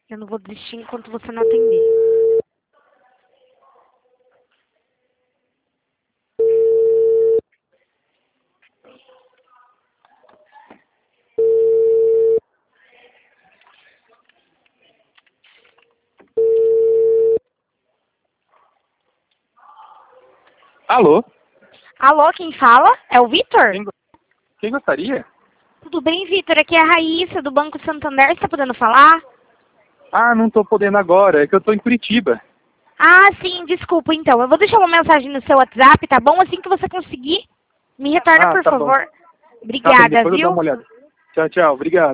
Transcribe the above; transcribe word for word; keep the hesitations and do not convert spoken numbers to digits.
Eu não vou desistir enquanto você não atender. Alô? Alô, quem fala? É o Vitor? Quem, quem gostaria? Tudo bem, Vitor? Aqui é a Raíssa, do Banco Santander. Você tá podendo falar? Ah, não tô podendo agora, é que eu tô em Curitiba. Ah, sim, desculpa, então. Eu vou deixar uma mensagem no seu WhatsApp, tá bom? Assim que você conseguir, me retorna, Ah, por tá bom. favor. Tá bem, Obrigada, depois eu dou viu? uma olhada. Tchau, tchau, obrigado.